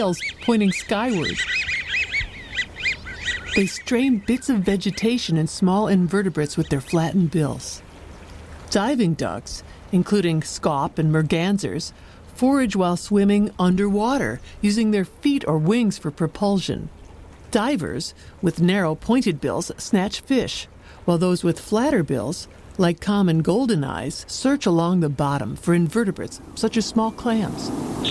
tails pointing skyward. They strain bits of vegetation and small invertebrates with their flattened bills. Diving ducks, including scaup and mergansers, forage while swimming underwater, using their feet or wings for propulsion. Divers, with narrow pointed bills, snatch fish, while those with flatter bills, like common golden eyes, search along the bottom for invertebrates, such as small clams.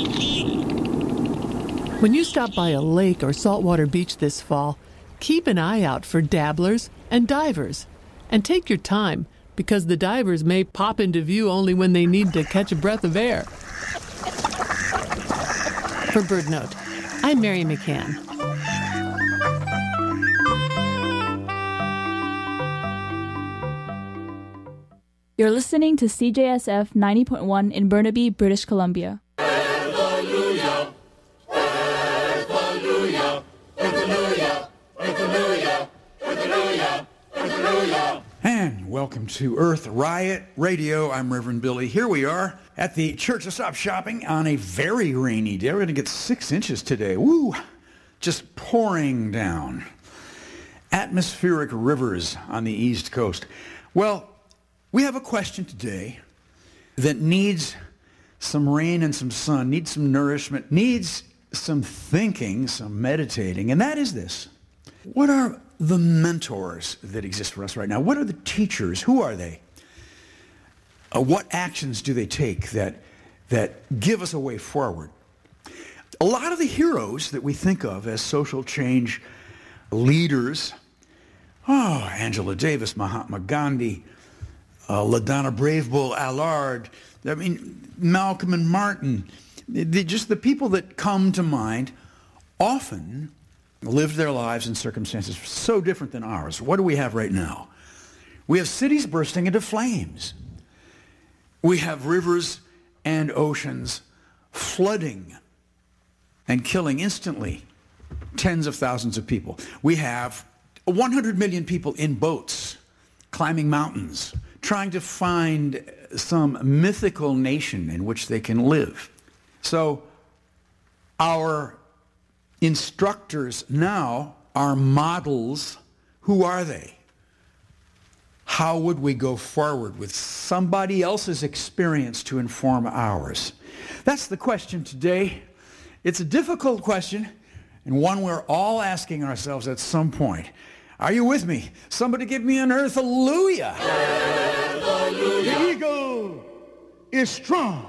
When you stop by a lake or saltwater beach this fall, keep an eye out for dabblers and divers. And take your time, because the divers may pop into view only when they need to catch a breath of air. For BirdNote, I'm Mary McCann. You're listening to CJSF 90.1 in Burnaby, British Columbia. Hallelujah, hallelujah, hallelujah, hallelujah, hallelujah, hallelujah. And welcome to Earth Riot Radio. I'm Reverend Billy. Here we are at the Church of Stop Shopping on a very rainy day. We're going to get 6 inches today. Woo! Just pouring down. Atmospheric rivers on the East Coast. Well, we have a question today that needs some rain and some sun, needs some nourishment, needs some thinking, some meditating, and that is this. What are the mentors that exist for us right now? What are the teachers? Who are they? What actions do they take that give us a way forward? A lot of the heroes that we think of as social change leaders, Angela Davis, Mahatma Gandhi, LaDonna Brave Bull Allard, Malcolm and Martin, just the people that come to mind often lived their lives in circumstances so different than ours. What do we have right now? We have cities bursting into flames. We have rivers and oceans flooding and killing instantly tens of thousands of people. We have 100 million people in boats climbing mountains, trying to find some mythical nation in which they can live. So our instructors now are models. Who are they? How would we go forward with somebody else's experience to inform ours? That's the question today. It's a difficult question, and one we're all asking ourselves at some point. Are you with me? Somebody give me an earth hallelujah. The eagle is strong.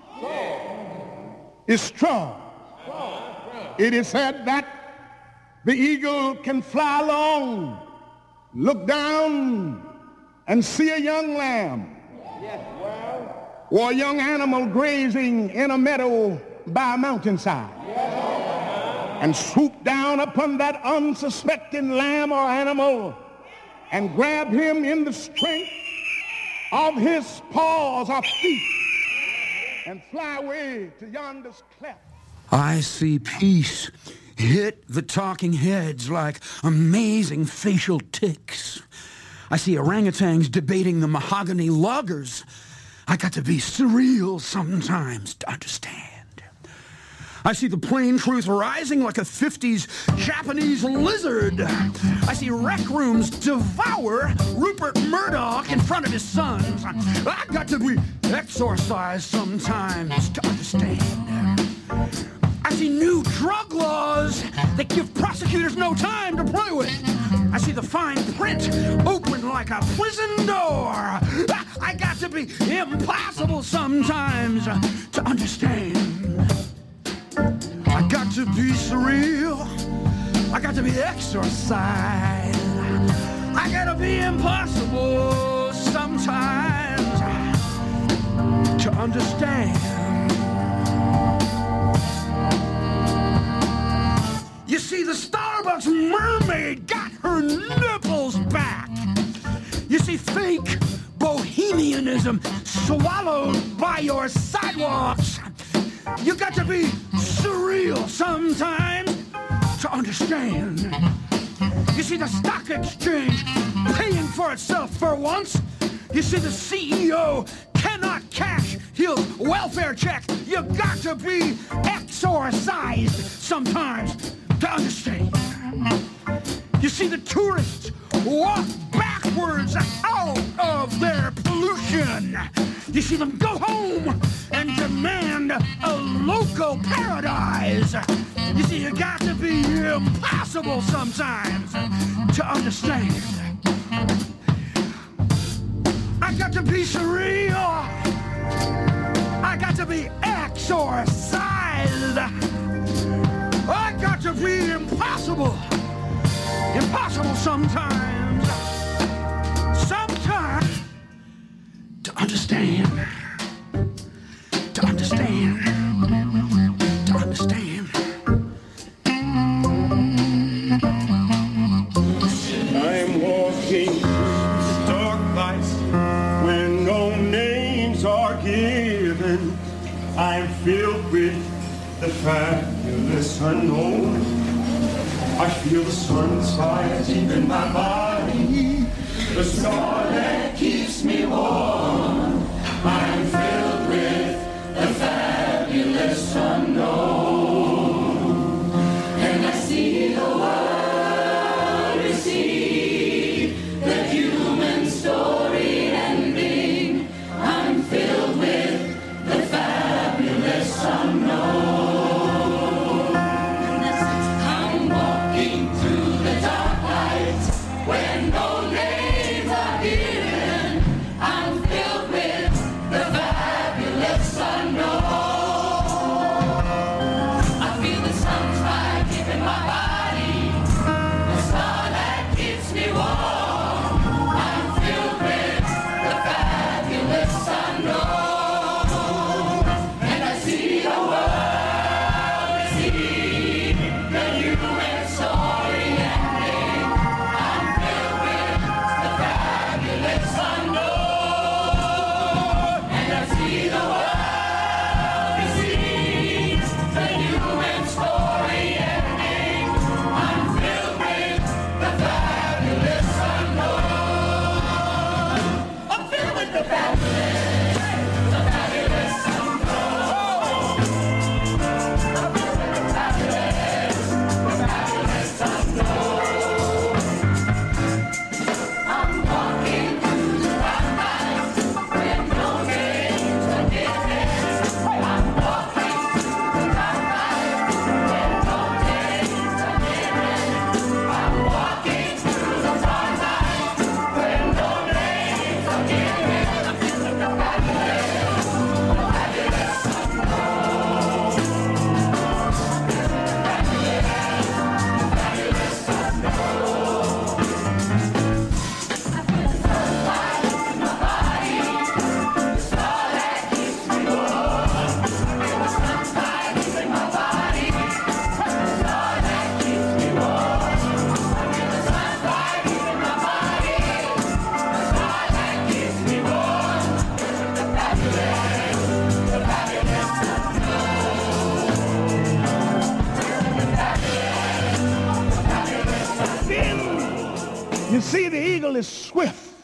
Is strong. It is said that the eagle can fly along, look down, and see a young lamb or a young animal grazing in a meadow by a mountainside and swoop down upon that unsuspecting lamb or animal and grab him in the strength of his paws or feet and fly away to yonder's cleft. I see peace hit the talking heads like amazing facial tics. I see orangutans debating the mahogany loggers. I got to be surreal sometimes to understand. I see the plain truth rising like a 50s Japanese lizard. I see rec rooms devour Rupert Murdoch in front of his sons. I got to be exorcised sometimes to understand. I see new drug laws that give prosecutors no time to play with. I see the fine print open like a prison door. I got to be impossible sometimes to understand. I got to be surreal. I got to be exorcised. I got to be impossible sometimes to understand. You see, the Starbucks mermaid got her nipples back. You see, fake bohemianism swallowed by your sidewalks. You got to be surreal sometimes to understand. You see, the stock exchange paying for itself for once. You see, the CEO cannot cash his welfare check. You got to be exorcised exorcised sometimes to understand. You see, the tourists walk backwards out of their pollution. You see them go home and demand a local paradise. You see, you got to be impossible sometimes to understand. I got to be surreal. I got to be exorcised. I got to be impossible. Impossible sometimes. Sometimes to understand. To understand. To understand. I'm walking through dark nights when no names are given. I'm filled with the fabulous unknown. I feel the sun's fire deep in my body, the star that keeps me warm. I'm filled with the fabulous unknown, and I see the world receive the human story ending. I'm filled with the fabulous unknown. When no names are given, I'm filled with the fabulous unknown. I feel the sun's fire deep in my body, the star that keeps me warm. I'm filled with the fabulous unknown, and I see the world receive the human story ending. You see, the eagle is swift.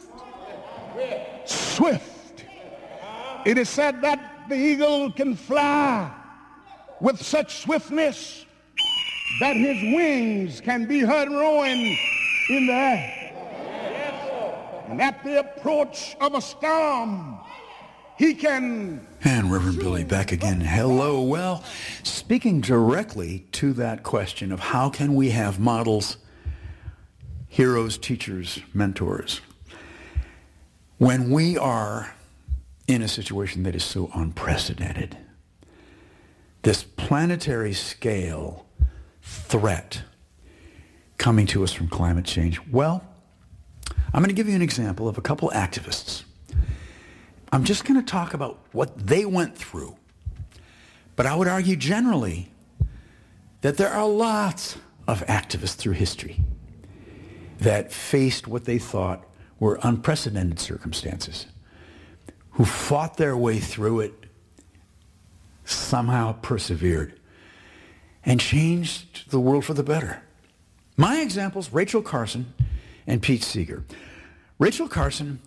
Swift. It is said that the eagle can fly with such swiftness that his wings can be heard roaring in the air. And at the approach of a storm, he can... And Reverend Billy back again. Hello. Well, speaking directly to that question of how can we have models, heroes, teachers, mentors, when we are in a situation that is so unprecedented, this planetary scale threat coming to us from climate change. Well, I'm going to give you an example of a couple activists. I'm just going to talk about what they went through. But I would argue generally that there are lots of activists through history that faced what they thought were unprecedented circumstances, who fought their way through it, somehow persevered, and changed the world for the better. My examples, Rachel Carson and Pete Seeger. Rachel Carson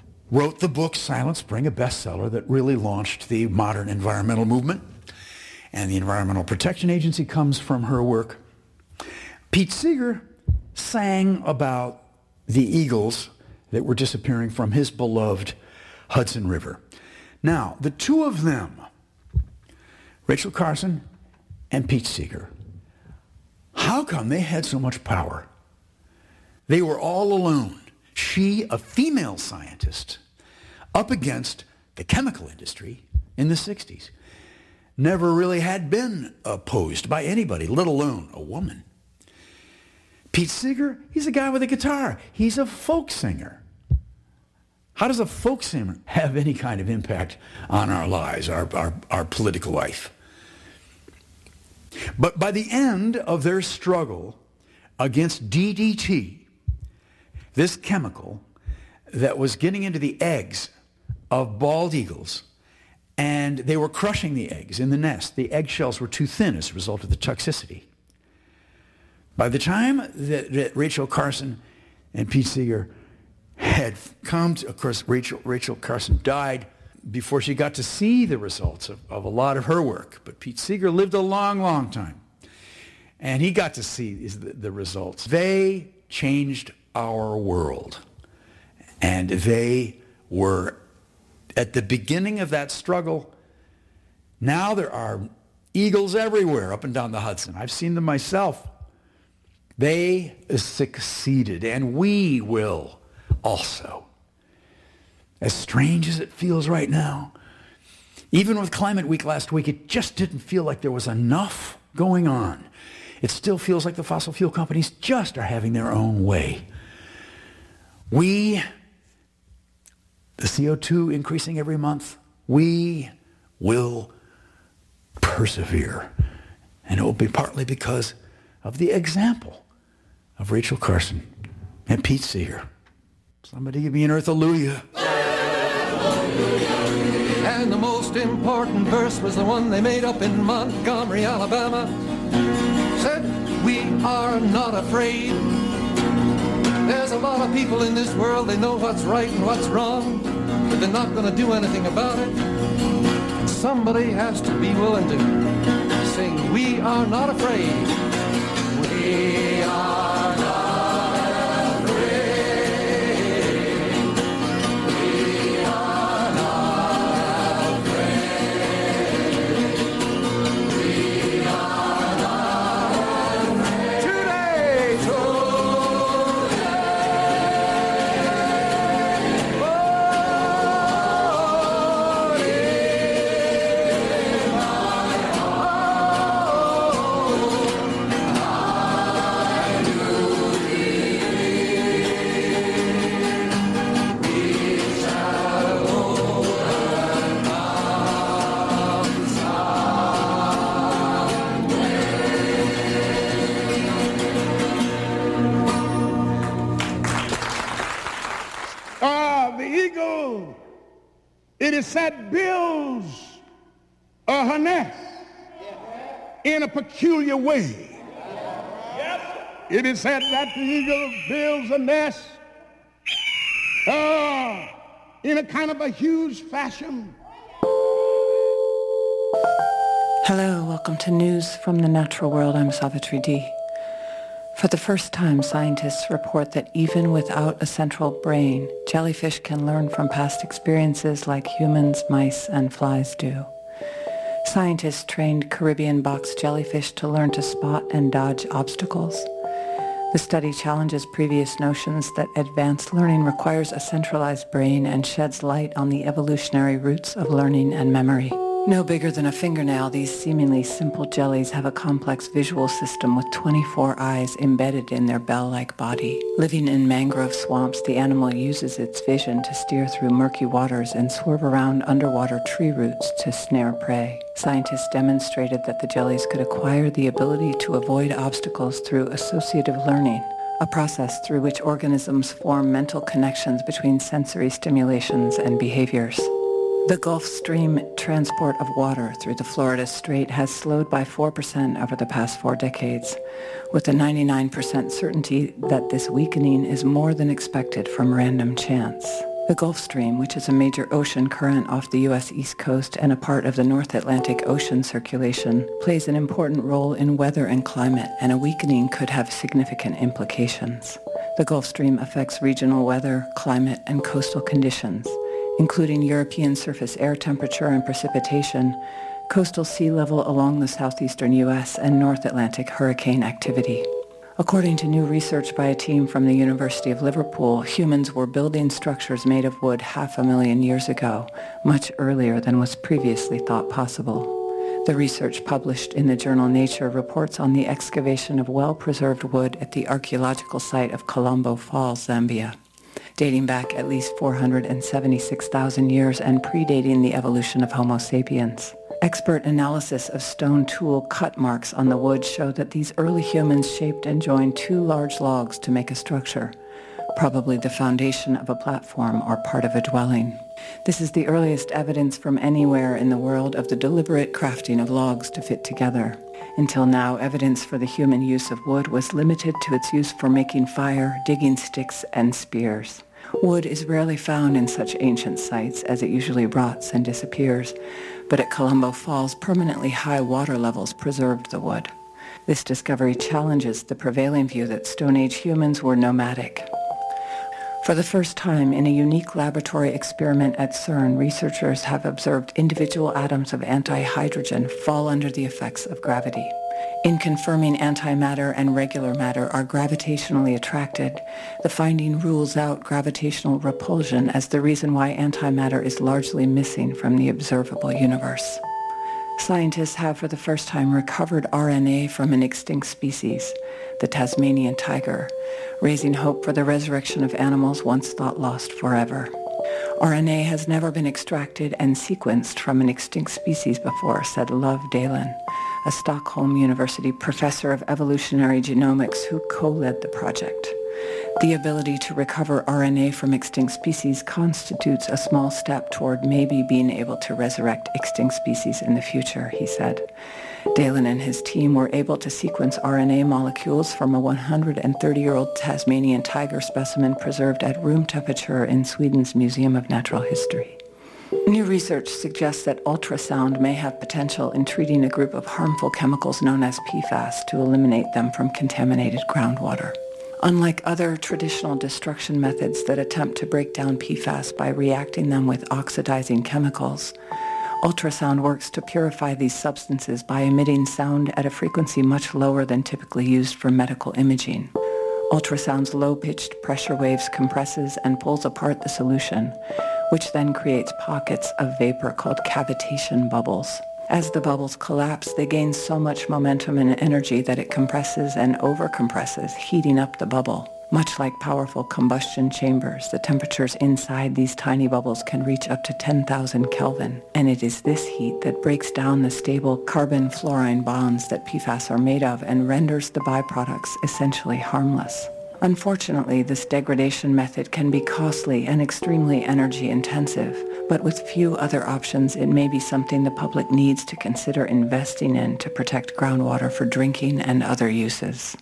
wrote the book Silent Spring, a bestseller that really launched the modern environmental movement. and the Environmental Protection Agency comes from her work. Pete Seeger sang about the eagles that were disappearing from his beloved Hudson River. Now, the two of them, Rachel Carson and Pete Seeger, how come they had so much power? They were all alone. She, a female scientist, up against the chemical industry in the 60s. Never really had been opposed by anybody, let alone a woman. Pete Seeger, he's a guy with a guitar. He's a folk singer. How does a folk singer have any kind of impact on our lives, our political life? But by the end of their struggle against DDT, this chemical that was getting into the eggs of bald eagles, and they were crushing the eggs in the nest. The eggshells were too thin as a result of the toxicity. By the time that Rachel Carson and Pete Seeger had come to, of course, Rachel Carson died before she got to see the results of a lot of her work. But Pete Seeger lived a long, long time. And he got to see the results. They changed our world. And they were at the beginning of that struggle. Now there are eagles everywhere up and down the Hudson. I've seen them myself. They succeeded, and we will also. As strange as it feels right now, even with Climate Week last week, it just didn't feel like there was enough going on. It still feels like the fossil fuel companies just are having their own way. The CO2 increasing every month, we will persevere. And it will be partly because of the example of Rachel Carson and Pete Seeger. Somebody give me an earth-alleluia. And the most important verse was the one they made up in Montgomery, Alabama. Said, we are not afraid. There's a lot of people in this world, they know what's right and what's wrong, but they're not going to do anything about it. Somebody has to be willing to sing, we are not afraid. We are not afraid. We are not afraid. We are not afraid. Today, it is said builds her nest in a peculiar way. It is said that the eagle builds a nest in a kind of a huge fashion. Hello, welcome to News from the Natural World. I'm Savitri D. For the first time, scientists report that even without a central brain, jellyfish can learn from past experiences like humans, mice, and flies do. Scientists trained Caribbean box jellyfish to learn to spot and dodge obstacles. The study challenges previous notions that advanced learning requires a centralized brain and sheds light on the evolutionary roots of learning and memory. No bigger than a fingernail, these seemingly simple jellies have a complex visual system with 24 eyes embedded in their bell-like body. Living in mangrove swamps, the animal uses its vision to steer through murky waters and swerve around underwater tree roots to snare prey. Scientists demonstrated that the jellies could acquire the ability to avoid obstacles through associative learning, a process through which organisms form mental connections between sensory stimulations and behaviors. The Gulf Stream transport of water through the Florida Strait has slowed by 4% over the past 4 decades, with a 99% certainty that this weakening is more than expected from random chance. The Gulf Stream, which is a major ocean current off the U.S. East Coast and a part of the North Atlantic Ocean circulation, plays an important role in weather and climate, and a weakening could have significant implications. The Gulf Stream affects regional weather, climate, and coastal conditions, including European surface air temperature and precipitation, coastal sea level along the southeastern U.S., and North Atlantic hurricane activity. According to new research by a team from the University of Liverpool, humans were building structures made of wood 500,000 years ago, much earlier than was previously thought possible. The research published in the journal Nature reports on the excavation of well-preserved wood at the archaeological site of Colombo Falls, Zambia, dating back at least 476,000 years and predating the evolution of Homo sapiens. Expert analysis of stone tool cut marks on the wood show that these early humans shaped and joined two large logs to make a structure, probably the foundation of a platform or part of a dwelling. This is the earliest evidence from anywhere in the world of the deliberate crafting of logs to fit together. Until now, evidence for the human use of wood was limited to its use for making fire, digging sticks, and spears. Wood is rarely found in such ancient sites, as it usually rots and disappears, but at Colombo Falls, permanently high water levels preserved the wood. This discovery challenges the prevailing view that Stone Age humans were nomadic. For the first time in a unique laboratory experiment at CERN, researchers have observed individual atoms of antihydrogen fall under the effects of gravity. In confirming antimatter and regular matter are gravitationally attracted, the finding rules out gravitational repulsion as the reason why antimatter is largely missing from the observable universe. Scientists have for the first time recovered RNA from an extinct species, the Tasmanian tiger, raising hope for the resurrection of animals once thought lost forever. RNA has never been extracted and sequenced from an extinct species before, said Love Dalen, a Stockholm University professor of evolutionary genomics who co-led the project. The ability to recover RNA from extinct species constitutes a small step toward maybe being able to resurrect extinct species in the future, he said. Dalen and his team were able to sequence RNA molecules from a 130-year-old Tasmanian tiger specimen preserved at room temperature in Sweden's Museum of Natural History. New research suggests that ultrasound may have potential in treating a group of harmful chemicals known as PFAS to eliminate them from contaminated groundwater. Unlike other traditional destruction methods that attempt to break down PFAS by reacting them with oxidizing chemicals, ultrasound works to purify these substances by emitting sound at a frequency much lower than typically used for medical imaging. Ultrasound's low-pitched pressure waves compresses and pulls apart the solution, which then creates pockets of vapor called cavitation bubbles. As the bubbles collapse, they gain so much momentum and energy that it compresses and overcompresses, heating up the bubble. Much like powerful combustion chambers, the temperatures inside these tiny bubbles can reach up to 10,000 Kelvin, and it is this heat that breaks down the stable carbon-fluorine bonds that PFAS are made of and renders the byproducts essentially harmless. Unfortunately, this degradation method can be costly and extremely energy-intensive, but with few other options, it may be something the public needs to consider investing in to protect groundwater for drinking and other uses.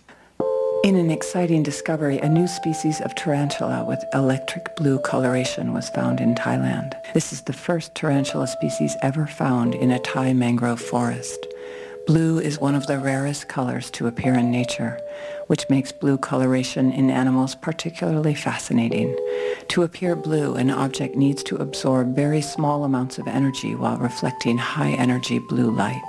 In an exciting discovery, a new species of tarantula with electric blue coloration was found in Thailand. This is the first tarantula species ever found in a Thai mangrove forest. Blue is one of the rarest colors to appear in nature, which makes blue coloration in animals particularly fascinating. To appear blue, an object needs to absorb very small amounts of energy while reflecting high-energy blue light.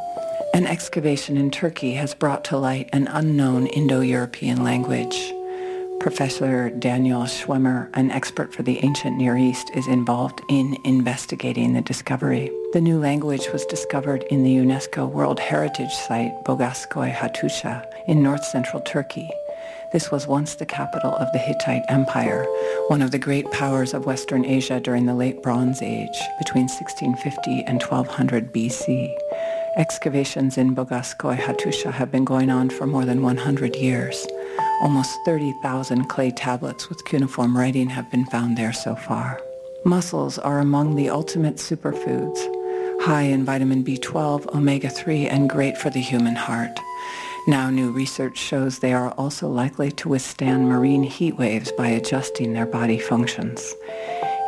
An excavation in Turkey has brought to light an unknown Indo-European language. Professor Daniel Schwemmer, an expert for the ancient Near East, is involved in investigating the discovery. The new language was discovered in the UNESCO World Heritage Site Bogaskoy Hattusha in north-central Turkey. This was once the capital of the Hittite Empire, one of the great powers of Western Asia during the Late Bronze Age, between 1650 and 1200 BC. Excavations in Bogaskoy Hattusha have been going on for more than 100 years. Almost 30,000 clay tablets with cuneiform writing have been found there so far. Mussels are among the ultimate superfoods, high in vitamin B12, omega-3, and great for the human heart. Now new research shows they are also likely to withstand marine heat waves by adjusting their body functions.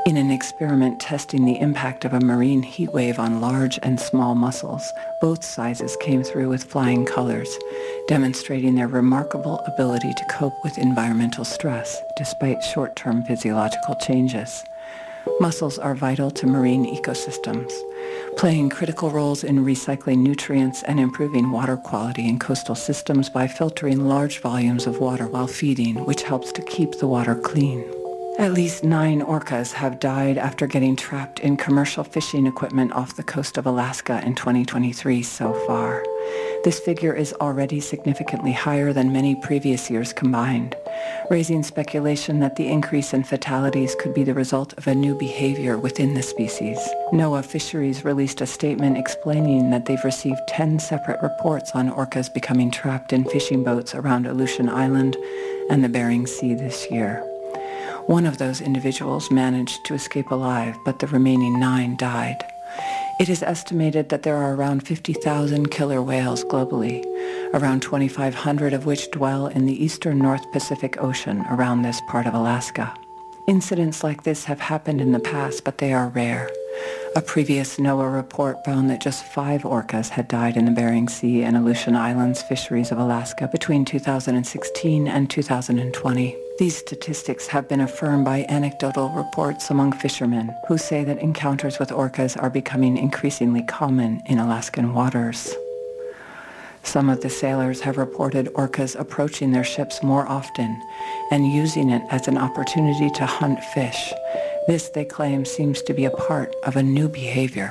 In an experiment testing the impact of a marine heat wave on large and small mussels, both sizes came through with flying colors, demonstrating their remarkable ability to cope with environmental stress despite short-term physiological changes. Mussels are vital to marine ecosystems, playing critical roles in recycling nutrients and improving water quality in coastal systems by filtering large volumes of water while feeding, which helps to keep the water clean. At least 9 orcas have died after getting trapped in commercial fishing equipment off the coast of Alaska in 2023 so far. This figure is already significantly higher than many previous years combined, raising speculation that the increase in fatalities could be the result of a new behavior within the species. NOAA Fisheries released a statement explaining that they've received 10 separate reports on orcas becoming trapped in fishing boats around Aleutian Island and the Bering Sea this year. One of those individuals managed to escape alive, but the remaining 9 died. It is estimated that there are around 50,000 killer whales globally, around 2,500 of which dwell in the eastern North Pacific Ocean around this part of Alaska. Incidents like this have happened in the past, but they are rare. A previous NOAA report found that just 5 orcas had died in the Bering Sea and Aleutian Islands fisheries of Alaska between 2016 and 2020. These statistics have been affirmed by anecdotal reports among fishermen who say that encounters with orcas are becoming increasingly common in Alaskan waters. Some of the sailors have reported orcas approaching their ships more often and using it as an opportunity to hunt fish. This, they claim, seems to be a part of a new behavior.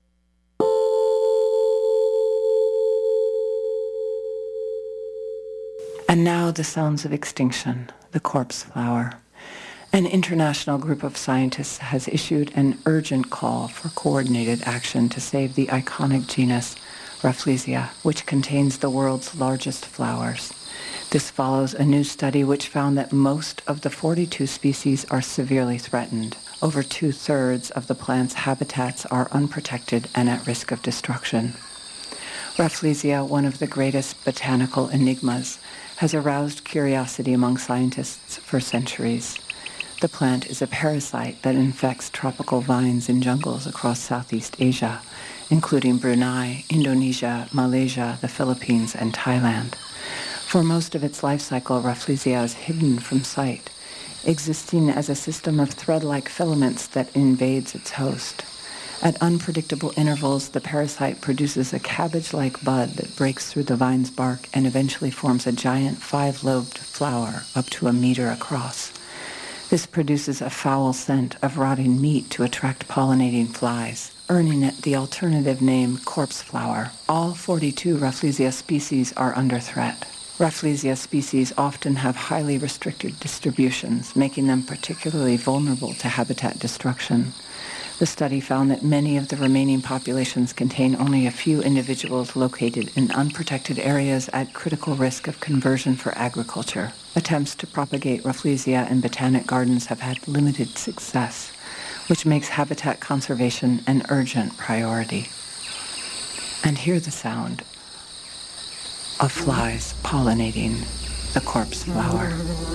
And now the sounds of extinction, the corpse flower. An international group of scientists has issued an urgent call for coordinated action to save the iconic genus Rafflesia, which contains the world's largest flowers. This follows a new study which found that most of the 42 species are severely threatened. Over 2/3 of the plant's habitats are unprotected and at risk of destruction. Rafflesia, one of the greatest botanical enigmas, has aroused curiosity among scientists for centuries. The plant is a parasite that infects tropical vines in jungles across Southeast Asia, including Brunei, Indonesia, Malaysia, the Philippines, and Thailand. For most of its life cycle, Rafflesia is hidden from sight, existing as a system of thread-like filaments that invades its host. At unpredictable intervals, the parasite produces a cabbage-like bud that breaks through the vine's bark and eventually forms a giant 5-lobed flower up to 1 meter across. This produces a foul scent of rotting meat to attract pollinating flies, earning it the alternative name corpse flower. All 42 Rafflesia species are under threat. Rafflesia species often have highly restricted distributions, making them particularly vulnerable to habitat destruction. The study found that many of the remaining populations contain only a few individuals located in unprotected areas at critical risk of conversion for agriculture. Attempts to propagate Rafflesia in botanic gardens have had limited success, which makes habitat conservation an urgent priority. And hear the sound of flies pollinating the corpse flower.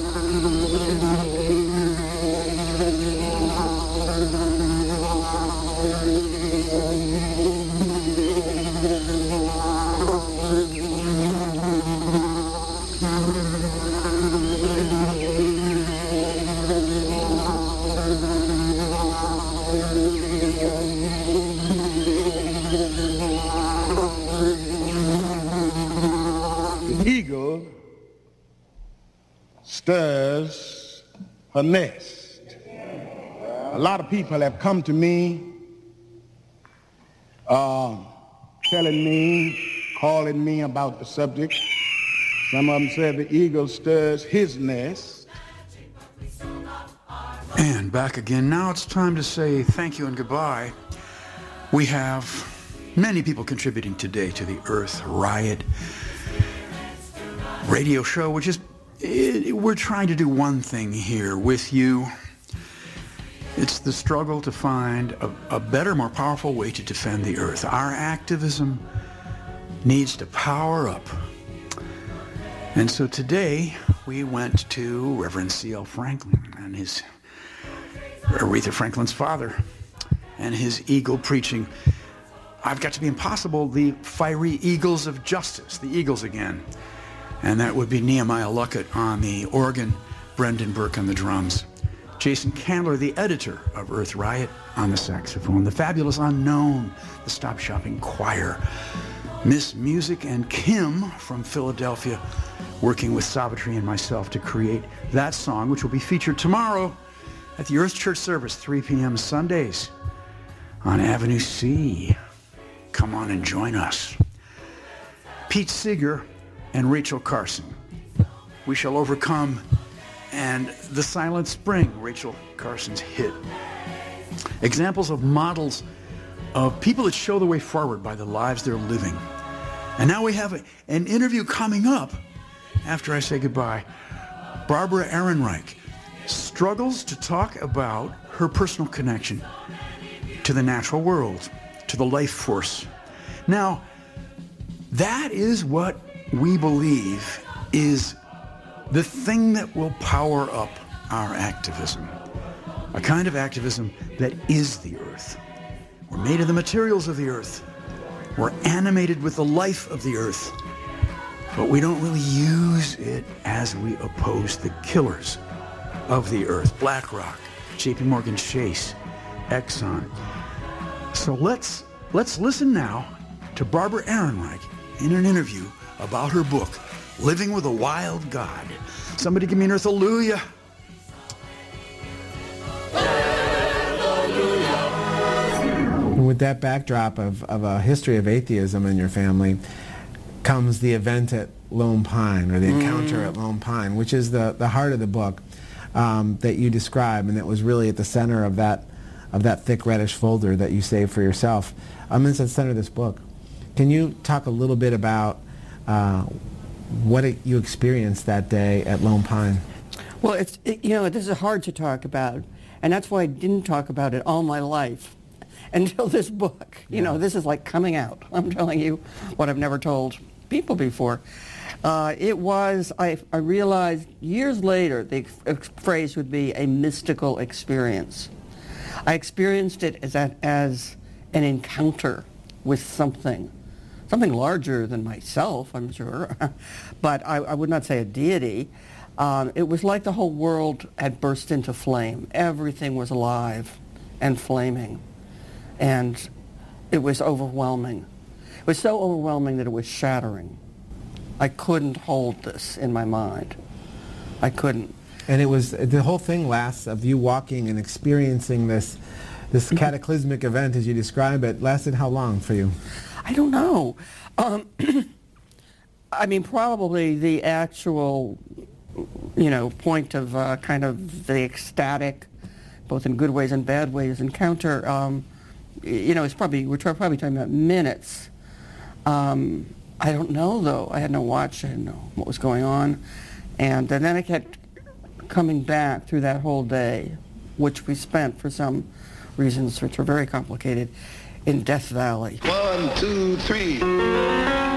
The eagle stirs her nest. A lot of people have come to me telling me, calling me about the subject. Some of them said the eagle stirs his nest. And back again. Now it's time to say thank you and goodbye. We have many people contributing today to the Earth Riot radio show, which is, we're trying to do one thing here with you. It's the struggle to find a better, more powerful way to defend the Earth. Our activism needs to power up. And so today we went to Reverend C.L. Franklin and his Aretha Franklin's father and his eagle preaching. I've Got to Be Impossible, the Fiery Eagles of Justice, the Eagles again. And that would be Nehemiah Luckett on the organ, Brendan Burke on the drums, Jason Candler, the editor of Earth Riot, on the saxophone, the Fabulous Unknown, the Stop Shopping Choir, Miss Music and Kim from Philadelphia, working with Savitri and myself to create that song, which will be featured tomorrow at the Earth Church service, 3 p.m. Sundays on Avenue C. Come on and join us. Pete Seeger and Rachel Carson, We Shall Overcome, and The Silent Spring, Rachel Carson's hit. Examples of models of people that show the way forward by the lives they're living. And now we have an interview coming up after I say goodbye. Barbara Ehrenreich struggles to talk about her personal connection to the natural world, to the life force. Now, that is what we believe is the thing that will power up our activism. A kind of activism that is the earth. We're made of the materials of the earth. We're animated with the life of the earth. But we don't really use it as we oppose the killers of the earth. BlackRock, JP Morgan Chase, Exxon. So let's listen now to Barbara Ehrenreich in an interview about her book, Living with a Wild God. Somebody give me an Earth-alleluia. With that backdrop of a history of atheism in your family comes the event at Lone Pine, or the encounter at Lone Pine, which is the heart of the book that you describe, and that was really at the center of that thick reddish folder that you saved for yourself. It's at the center of this book. Can you talk a little bit about what you experienced that day at Lone Pine? Well, this is hard to talk about, and that's why I didn't talk about it all my life until this book. This is like coming out. I'm telling you what I've never told people before. I realized years later the phrase would be a mystical experience. I experienced it as an encounter with something larger than myself, I'm sure, but I would not say a deity. It was like the whole world had burst into flame. Everything was alive and flaming, and it was overwhelming. It was so overwhelming that it was shattering. I couldn't hold this in my mind. I couldn't. And it was, the whole thing lasts of you walking and experiencing this cataclysmic event, as you describe it, lasted how long for you? I don't know. Probably the actual, point of kind of the ecstatic, both in good ways and bad ways, encounter, we're probably talking about minutes. I don't know, though. I had no watch. I didn't know what was going on. And then I kept coming back through that whole day, which we spent, for some reasons which were very complicated, in Death Valley. 1, 2, 3.